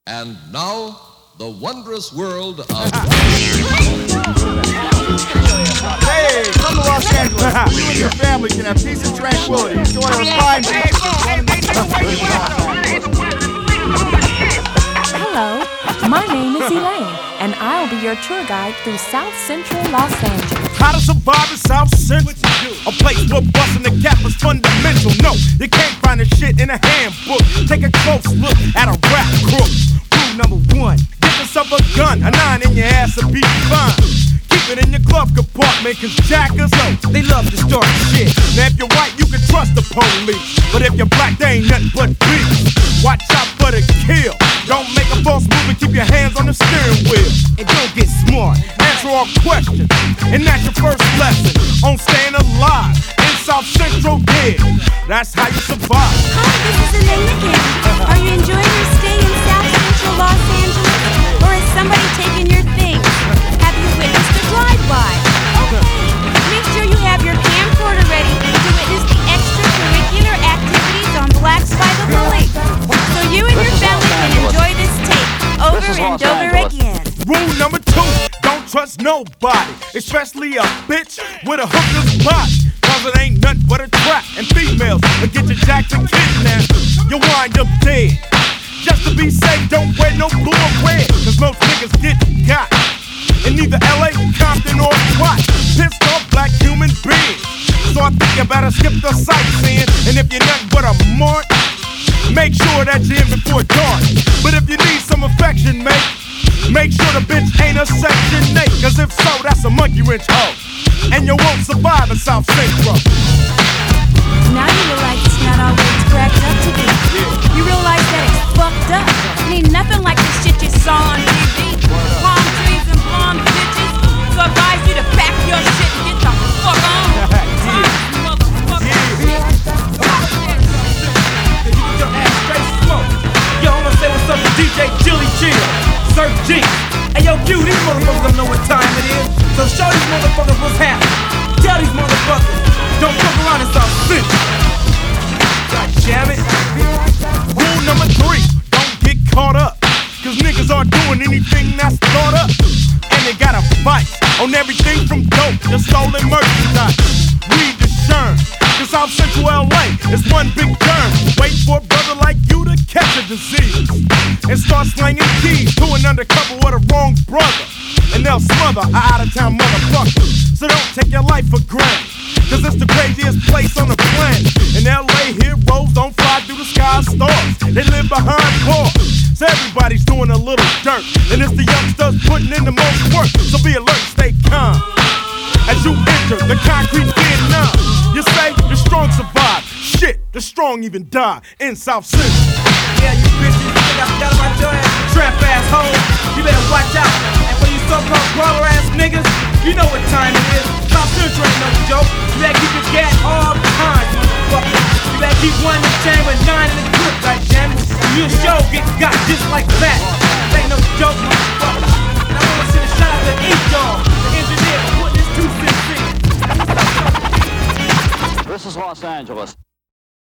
And now, the wondrous world of... Hey, come to Los Angeles. You and your family can have peace and tranquility. Enjoy a fine Hello, my name is Elaine, and I'll be your tour guide through South Central Los Angeles. How to survive in South Central, a place where busting the gap is fundamental. No, you can't find the shit in a handbook. Take a close look at a rap crook. Rule number one, get yourself a gun. A 9 in your ass will be fine. Keep it in your glove compartment, cause jackers, they love to start shit. Now if you're white, you can trust the police, but if you're black, they ain't nothing but beef. Watch out for the kill. Don't make a false move and keep your hands on the steering wheel. And don't get smart, answer all questions. And that's your first lesson on staying alive in South Central Dead. That's how you survive. Hi, this is Elaine again. Are you enjoying your stay in South Central Los Angeles? Or is somebody taking your things? Have you witnessed a drive-by? Okay, make sure you have your camcorder ready to witness the extracurricular activities on Blacks by the Lake. So you and your family can enjoy this tape over and over again. Rule number 2, don't trust nobody, especially a bitch with a hooker's body. Cause it ain't nothing but a trap, and females will get your jacked and kidnapped. You'll wind up dead. Just to be safe, don't wear no blue or red, cause most niggas get got in either LA, Compton, or SWAT. Pissed off black human beings. So I think you better skip the sightseeing. And if you're nothing but a mark, make sure that you're in before dark. But if you need some affection, mate, make sure the bitch ain't a Section 8. Cause if so, that's a monkey wrench hoe, and you won't survive in South Central. Now you realize it's not all what it's cracked up to be. You realize that it's fucked up. It ain't nothing like the shit you saw on TV. Palm trees and blonde bitches. So I advise you to pack your shit and get the fuck on. Yo, I'm gonna say what's up to DJ Chili Chill, Sir G. Hey yo, Q, these motherfuckers don't know what time it is. So show these motherfuckers what's happening. Tell these motherfuckers, don't fuck around in South Central. God damn it. Rule number 3, don't get caught up, cause niggas are doing anything that's thought up. And they got a fight on everything from dope to stolen merchandise. Read the Sherm, cause South Central LA is one big term. Wait for a brother like you to catch a disease and start slanging keys to an undercover with a wrong brother, and they'll smother a out-of-town motherfucker. So don't take your life for granted, cause it's the craziest place on the planet. In LA, heroes don't fly through the sky as stars, they live behind bars. So everybody's doing a little dirt, and it's the youngsters putting in the most work. So be alert, stay calm as you enter the concrete Vietnam. You say the strong survive, shit, the strong even die in South Central. Yeah, you bitches, you think I forgot about your ass, trap ass hoes. You better watch out. And for you so-called brawler ass niggas, you know what time it is. South Central ain't no joke. You better keep your gat all the time, motherfucker. You better keep 1 in the chamber and 9 in the clip, goddammit. You'll sure get got just like that. This ain't no joke, motherfucker. And I wanna send a shout out to E-Dog, the engineer, for putting this 2 cents in. This is Los Angeles.